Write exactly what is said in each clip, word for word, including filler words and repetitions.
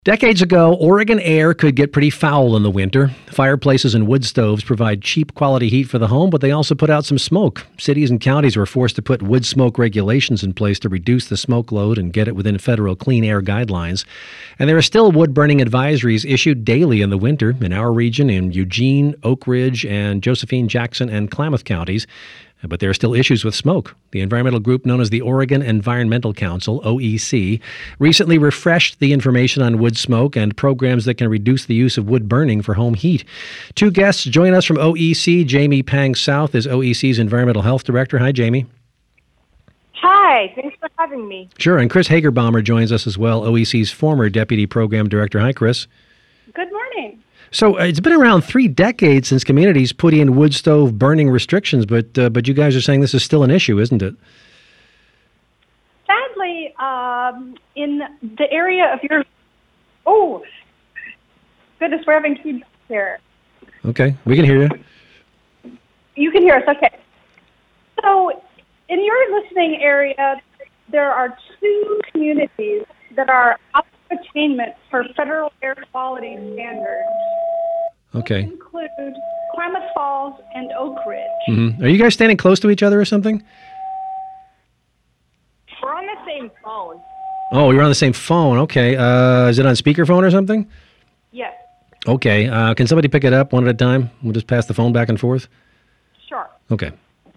Decades ago, Oregon air could get pretty foul in the winter. Fireplaces and wood stoves provide cheap quality heat for the home, but they also put out some smoke. Cities and counties were forced to put wood smoke regulations in place to reduce the smoke load and get it within federal clean air guidelines. And there are still wood burning advisories issued daily in the winter in our region in Eugene, Oak Ridge, and Josephine, Jackson, and Klamath counties. But there are still issues with smoke. The environmental group known as the Oregon Environmental Council, O E C, recently refreshed the information on wood smoke and programs that can reduce the use of wood burning for home heat. Two guests join us from O E C. Jamie Pang South is O E C's Environmental Health Director. Hi, Jamie. Hi, thanks for having me. Sure, and Chris Hagerbaumer joins us as well, O E C's former Deputy Program Director. Hi, Chris. Good morning. So uh, it's been around three decades since communities put in wood stove burning restrictions, but uh, but you guys are saying this is still an issue, isn't it? Sadly, um, in the area of your... Oh, goodness, we're having feedback here. Okay, we can hear you. You can hear us, okay. So in your listening area, there are two communities that are out of attainment for federal air quality standards. Okay. Those include Klamath Falls and Oak Ridge. Mm-hmm. Are you guys standing close to each other or something? We're on the same phone. Oh, you're on the same phone. Okay. Uh, is it on speakerphone or something? Yes. Okay. Uh, can somebody pick it up one at a time? We'll just pass the phone back and forth. Sure. Okay.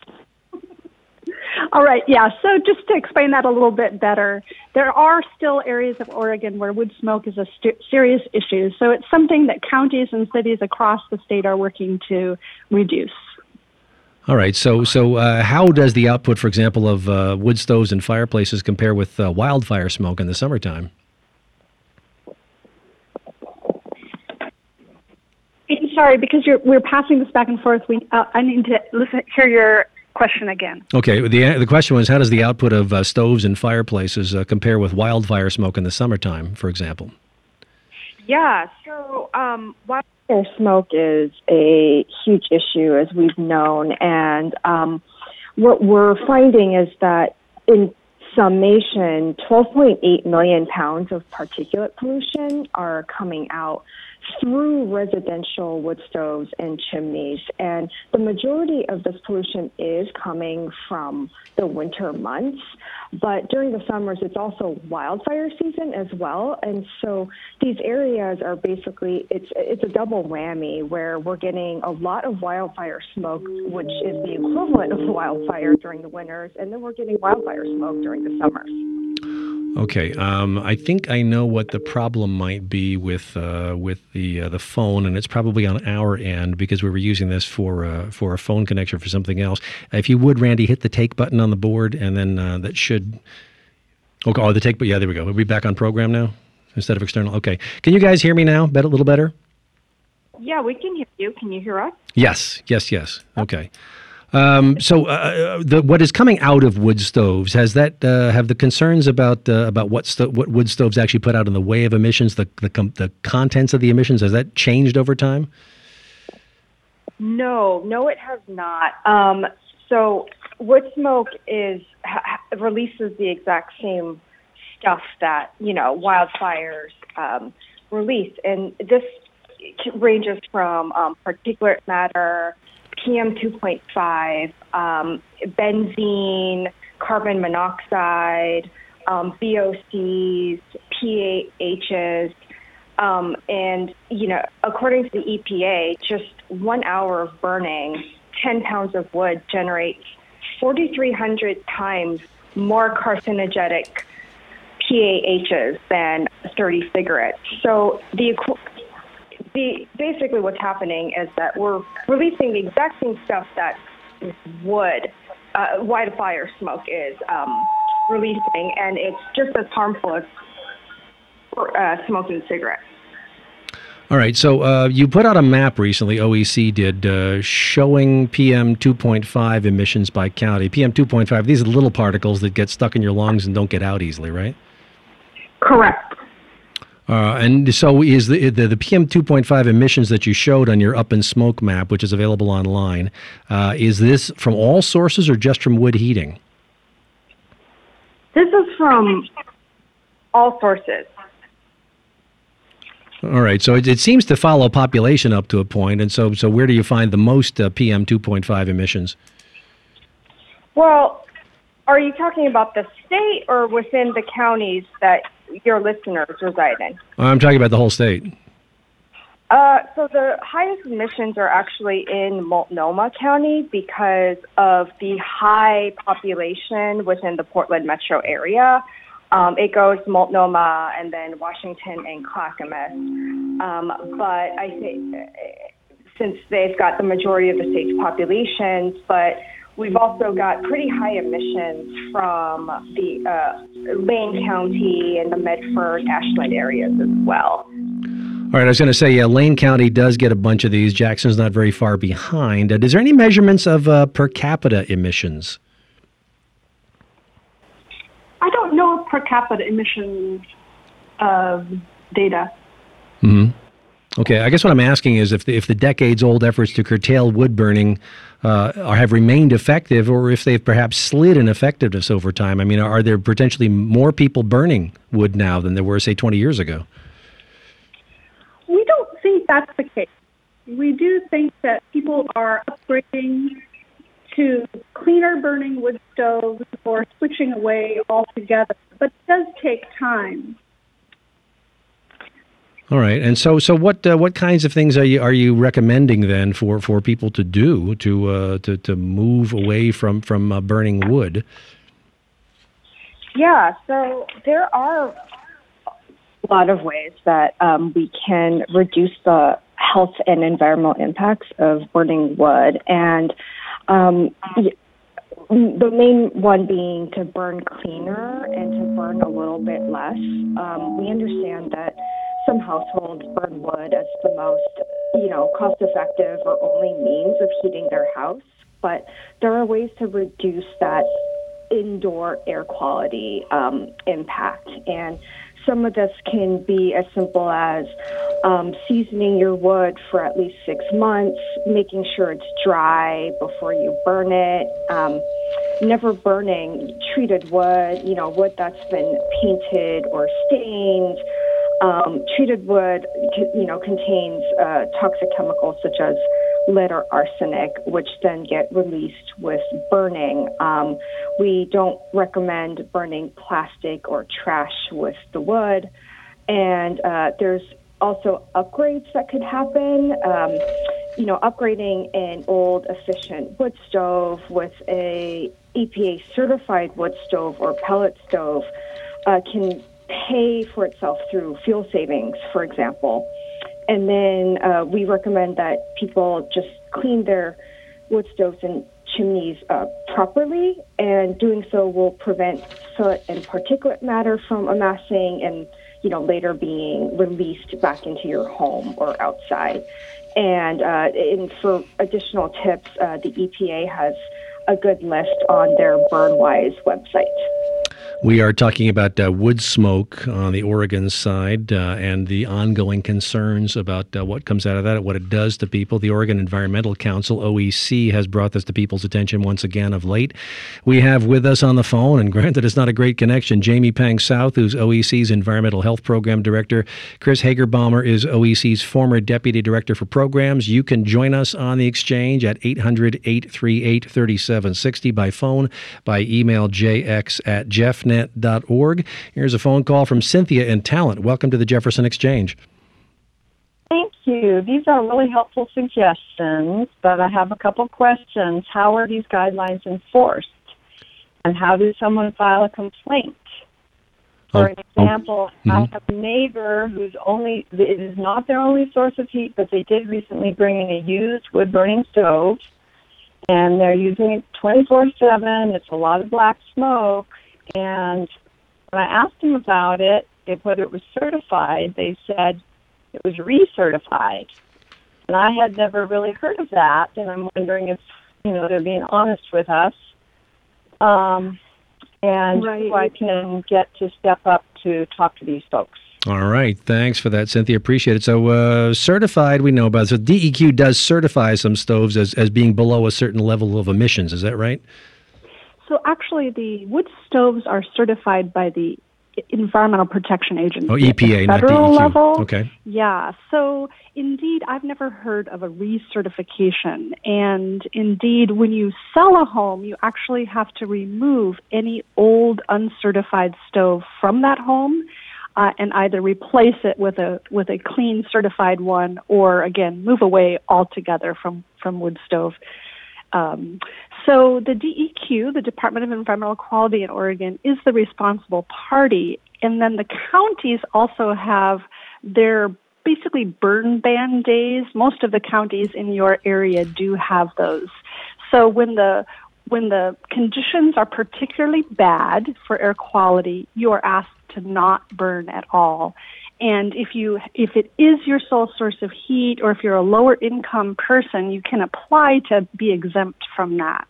All right, yeah, so just to explain that a little bit better, there are still areas of Oregon where wood smoke is a st- serious issue, so it's something that counties and cities across the state are working to reduce. All right, so so uh, how does the output, for example, of uh, wood stoves and fireplaces compare with uh, wildfire smoke in the summertime? I'm sorry, because you're, we're passing this back and forth. We, uh, I need to listen, hear your question again. Okay, the the question was, how does the output of uh, stoves and fireplaces uh, compare with wildfire smoke in the summertime, for example? Yeah, so um, wildfire smoke is a huge issue, as we've known, and um, what we're finding is that in summation, twelve point eight million pounds of particulate pollution are coming out through residential wood stoves and chimneys. And the majority of this pollution is coming from the winter months. But during the summers, it's also wildfire season as well. And so these areas are basically, it's it's a double whammy where we're getting a lot of wildfire smoke, which is the equivalent of wildfire during the winters, and then we're getting wildfire smoke during the summers. Okay, um, I think I know what the problem might be with uh, with the uh, the phone, and it's probably on our end because we were using this for uh, for a phone connection for something else. If you would, Randy, hit the take button on the board, and then uh, that should. Okay, oh, the take, but yeah, there we go. We'll be back on program now instead of external. Okay, can you guys hear me now? Bet a little better. Yeah, we can hear you. Can you hear us? Yes, yes, yes. Okay. Um, so, uh, the, what is coming out of wood stoves, has that uh, have the concerns about uh, about what sto- what wood stoves actually put out in the way of emissions, the the, com- the contents of the emissions, has that changed over time? No, no, it has not. Um, so, wood smoke is ha- releases the exact same stuff that you know wildfires um, release, and this ranges from um, particulate matter, P M two point five, um, benzene, carbon monoxide, um, V O Cs, P A Hs, um, and, you know, according to the E P A, just one hour of burning ten pounds of wood generates forty-three hundred times more carcinogenic P A Hs than thirty cigarettes. So the The, basically what's happening is that we're releasing the exact same stuff that wood, uh, wildfire smoke is um, releasing, and it's just as harmful as uh, smoking cigarettes. All right, so uh, you put out a map recently, O E C did, uh, showing P M two point five emissions by county. P M two point five, these are the little particles that get stuck in your lungs and don't get out easily, right? Correct. Uh, and so is the, the the P M two point five emissions that you showed on your Up in Smoke map, which is available online, uh, is this from all sources or just from wood heating? This is from all sources. All right. So it, it seems to follow population up to a point. And so, so where do you find the most uh, P M two point five emissions? Well, are you talking about the state or within the counties that your listeners reside in? I'm talking about the whole state. Uh, so the highest emissions are actually in Multnomah County because of the high population within the Portland metro area. Um, it goes Multnomah and then Washington and Clackamas. Um, but I think since they've got the majority of the state's populations, but we've also got pretty high emissions from the uh, Lane County and the Medford, Ashland areas as well. All right, I was going to say, yeah, Lane County does get a bunch of these. Jackson's not very far behind. Uh, is there any measurements of uh, per capita emissions? I don't know per capita emissions uh, data. Mm-hmm. Okay, I guess what I'm asking is if the, if the decades-old efforts to curtail wood burning uh, are, have remained effective, or if they've perhaps slid in effectiveness over time. I mean, are there potentially more people burning wood now than there were, say, twenty years ago? We don't think that's the case. We do think that people are upgrading to cleaner burning wood stoves or switching away altogether, but it does take time. All right, and so so what uh, what kinds of things are you are you recommending then for, for people to do to uh, to to move away from from uh, burning wood? Yeah, so there are a lot of ways that um, we can reduce the health and environmental impacts of burning wood, and um, the main one being to burn cleaner and to burn a little bit less. Um, we understand that some households burn wood as the most, you know, cost-effective or only means of heating their house, but there are ways to reduce that indoor air quality um, impact. And some of this can be as simple as um, seasoning your wood for at least six months, making sure it's dry before you burn it, um, never burning treated wood, you know, wood that's been painted or stained. Um, treated wood, you know, contains uh, toxic chemicals such as lead or arsenic, which then get released with burning. Um, we don't recommend burning plastic or trash with the wood. And uh, there's also upgrades that could happen. Um, you know, upgrading an old efficient wood stove with a E P A certified wood stove or pellet stove uh, can pay for itself through fuel savings, for example. And then uh, we recommend that people just clean their wood stoves and chimneys uh, properly, and doing so will prevent soot and particulate matter from amassing and, you know, later being released back into your home or outside. And, uh, and for additional tips, uh, the E P A has a good list on their BurnWise website. We are talking about uh, wood smoke on the Oregon side uh, and the ongoing concerns about uh, what comes out of that, what it does to people. The Oregon Environmental Council, O E C, has brought this to people's attention once again of late. We have with us on the phone, and granted it's not a great connection, Jamie Pang South, who's O E C's Environmental Health Program Director. Chris Hagerbaumer is O E C's former Deputy Director for Programs. You can join us on the exchange at eight hundred, eight three eight, three seven six zero by phone, by email jx at jeffnet dot org. Here's a phone call from Cynthia in Talent. Welcome to the Jefferson Exchange. Thank you. These are really helpful suggestions, but I have a couple questions. How are these guidelines enforced? And how does someone file a complaint? For an example, oh. I have a neighbor who's only, it is not their only source of heat, but they did recently bring in a used wood-burning stove, and they're using it twenty-four seven. It's a lot of black smoke. And when I asked them about it, if whether it was certified, they said it was recertified. And I had never really heard of that, and I'm wondering if, you know, they're being honest with us. Um, and right. who I can get to step up to talk to these folks. All right. Thanks for that, Cynthia. Appreciate it. So uh, certified, we know about. So D E Q does certify some stoves as, as being below a certain level of emissions. Is that right? So actually, the wood stoves are certified by the Environmental Protection Agency. Oh, E P A, at the federal not D E Q. level. Okay. Yeah. So indeed, I've never heard of a recertification. And indeed, when you sell a home, you actually have to remove any old uncertified stove from that home uh, and either replace it with a with a clean certified one, or again move away altogether from from wood stove. Um, so the D E Q, the Department of Environmental Quality in Oregon, is the responsible party, and then the counties also have their basically burn ban days. Most of the counties in your area do have those. So when the when the conditions are particularly bad for air quality, you are asked to not burn at all. And if you if it is your sole source of heat, or if you're a lower income person, you can apply to be exempt from that.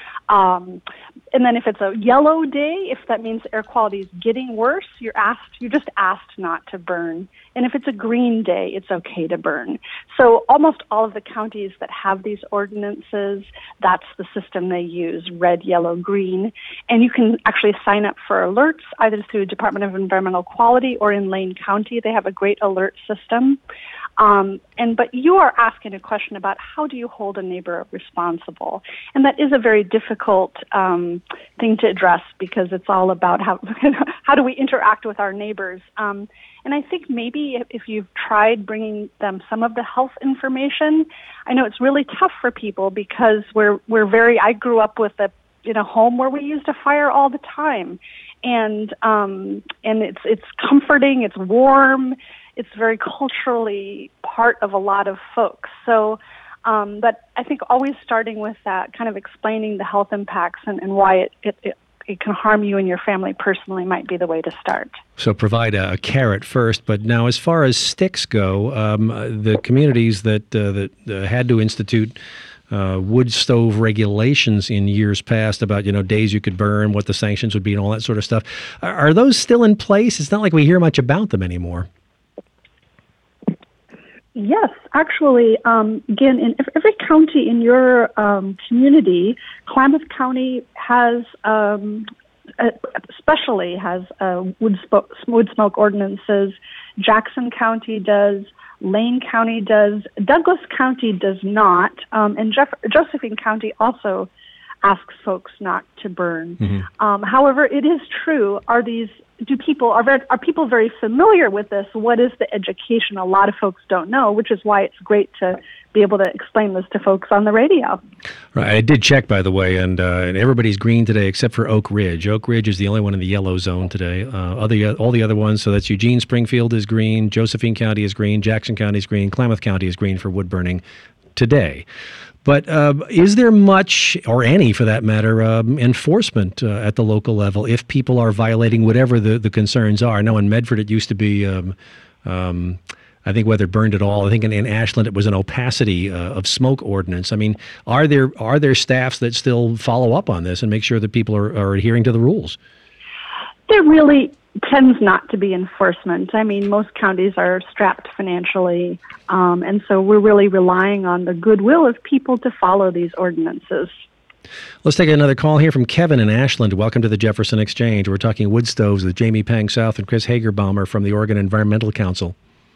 Um, and then if it's a yellow day, if that means air quality is getting worse, you're asked, you're just asked not to burn. And if it's a green day, it's okay to burn. So almost all of the counties that have these ordinances, that's the system they use, red, yellow, green. And you can actually sign up for alerts either through Department of Environmental Quality or in Lane County. They have a great alert system. Um, and but you are asking a question about how do you hold a neighbor responsible, and that is a very difficult um, thing to address, because it's all about how how do we interact with our neighbors. Um, and I think maybe if, if you've tried bringing them some of the health information, I know it's really tough for people because we're we're very. I grew up with a in a home where we used a fire all the time, and um, and it's it's comforting, it's warm. It's very culturally part of a lot of folks. So, um, but I think always starting with that, kind of explaining the health impacts and, and why it, it, it, it can harm you and your family personally might be the way to start. So provide a, a carrot first. But now, as far as sticks go, um, the communities that, uh, that uh, had to institute Uh, wood stove regulations in years past about, you know, days you could burn, what the sanctions would be, and all that sort of stuff. Are, are those still in place? It's not like we hear much about them anymore. Yes, actually, um, again, in every county in your um, community, Klamath County has, um, especially has uh, wood, sp- wood smoke ordinances. Jackson County does. Lane County does. Douglas County does not. Um, and Jeff- Josephine County also asks folks not to burn. Mm-hmm. Um, however, it is true. Are these do people are very, are people very familiar with this? What is the education? A lot of folks don't know, which is why it's great to be able to explain this to folks on the radio. Right. I did check, by the way, and uh, and everybody's green today except for Oak Ridge. Oak Ridge is the only one in the yellow zone today. Uh, other all the other ones, so that's Eugene Springfield is green, Josephine County is green, Jackson County is green, Klamath County is green for wood burning today. But uh, is there much, or any for that matter, um, enforcement uh, at the local level if people are violating whatever the, the concerns are? I know in Medford it used to be, um, um, I think whether it burned at all, I think in, in Ashland it was an opacity uh, of smoke ordinance. I mean, are there are there staffs that still follow up on this and make sure that people are, are adhering to the rules? There really tends not to be enforcement. I mean, most counties are strapped financially, um, and so we're really relying on the goodwill of people to follow these ordinances. Let's take another call here from Kevin in Ashland. Welcome to the Jefferson Exchange. We're talking wood stoves with Jamie Pang South and Chris Hagerbaumer from the Oregon Environmental Council.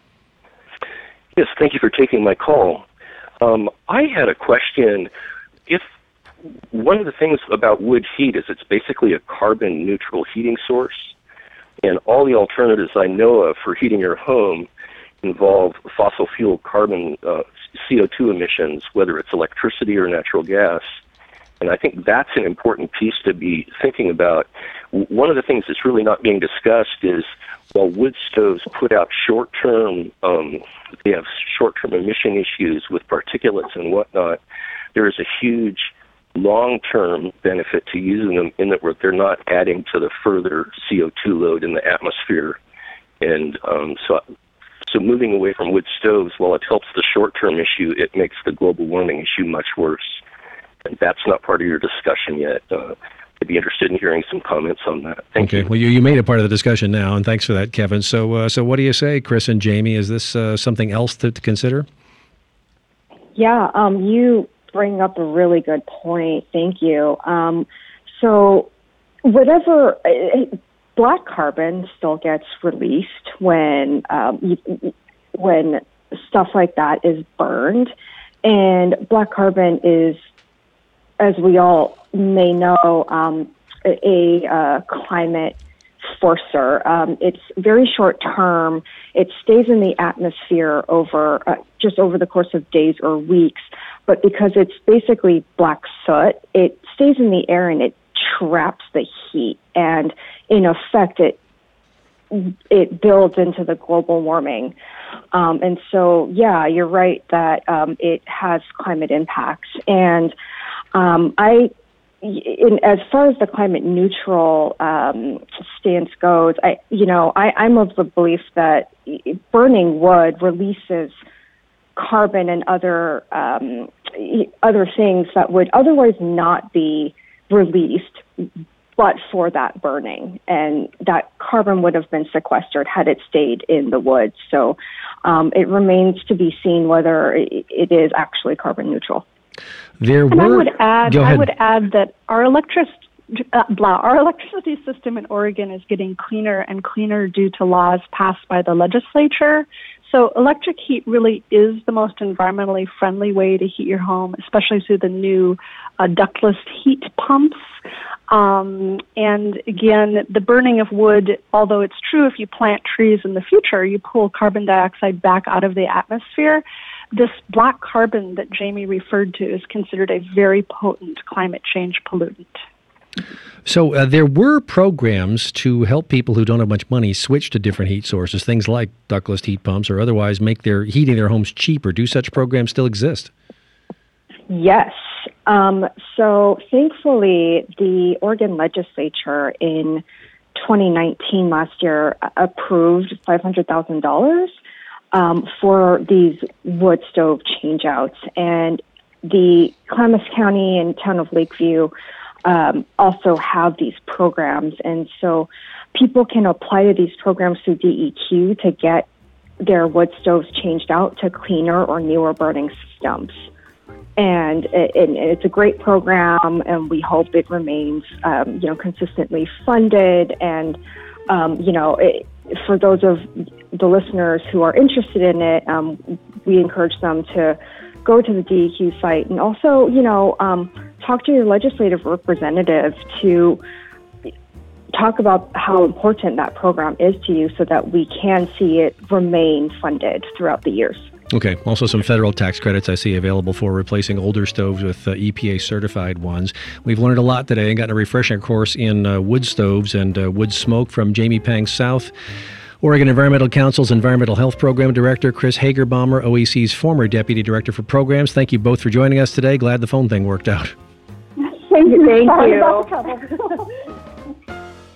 Yes, thank you for taking my call. Um, I had a question. If one of the things about wood heat is it's basically a carbon neutral heating source, and all the alternatives I know of for heating your home involve fossil fuel carbon uh, C O two emissions, whether it's electricity or natural gas. And I think that's an important piece to be thinking about. One of the things that's really not being discussed is while wood stoves put out short-term, um, they have short-term emission issues with particulates and whatnot, there is a huge long-term benefit to using them in that they're not adding to the further C O two load in the atmosphere. And um, so so moving away from wood stoves, while it helps the short-term issue, it makes the global warming issue much worse. And that's not part of your discussion yet. Uh, I'd be interested in hearing some comments on that. Thank okay. you. Well, you, you made it part of the discussion now, and thanks for that, Kevin. So, uh, so what do you say, Chris and Jamie? Is this uh, something else to, to consider? Yeah, um, you bring up a really good point. Thank you. Um, so whatever, black carbon still gets released when um, you, when stuff like that is burned. And black carbon is, as we all may know, um, a, a uh, climate forcer. Um, it's very short term. It stays in the atmosphere over uh, just over the course of days or weeks. But because it's basically black soot, it stays in the air and it traps the heat. And in effect, it it builds into the global warming. Um, and so, yeah, you're right that um, it has climate impacts. And um, I, in, as far as the climate neutral um, stance goes, I, you know, I, I'm of the belief that burning wood releases carbon and other um, other things that would otherwise not be released, but for that burning, and that carbon would have been sequestered had it stayed in the woods. So um, it remains to be seen whether it is actually carbon neutral. There and were, I would add, go ahead. I would add that our electric, uh, blah, our electricity system in Oregon is getting cleaner and cleaner due to laws passed by the legislature. So electric heat really is the most environmentally friendly way to heat your home, especially through the new uh, ductless heat pumps. Um, and again, the burning of wood, although it's true if you plant trees in the future, you pull carbon dioxide back out of the atmosphere. This black carbon that Jamie referred to is considered a very potent climate change pollutant. So uh, there were programs to help people who don't have much money switch to different heat sources, things like ductless heat pumps or otherwise make their heating their homes cheaper. Do such programs still exist? Yes. Um, so thankfully, the Oregon legislature in twenty nineteen, last year, approved five hundred thousand dollars um, for these wood stove changeouts. And the Klamath County and town of Lakeview um, also have these programs. And so people can apply to these programs through D E Q to get their wood stoves changed out to cleaner or newer burning systems. And, it, and it's a great program, and we hope it remains, um, you know, consistently funded. And, um, you know, it, for those of the listeners who are interested in it, um, we encourage them to go to the D E Q site and also, you know, um, talk to your legislative representative to talk about how important that program is to you so that we can see it remain funded throughout the years. Okay. Also some federal tax credits I see available for replacing older stoves with uh, E P A-certified ones. We've learned a lot today and gotten a refresher course in uh, wood stoves and uh, wood smoke from Jamie Pang South, Oregon Environmental Council's Environmental Health Program Director, Chris Hagerbaumer, O E C's former Deputy Director for Programs. Thank you both for joining us today. Glad the phone thing worked out. Thank you. Thank you.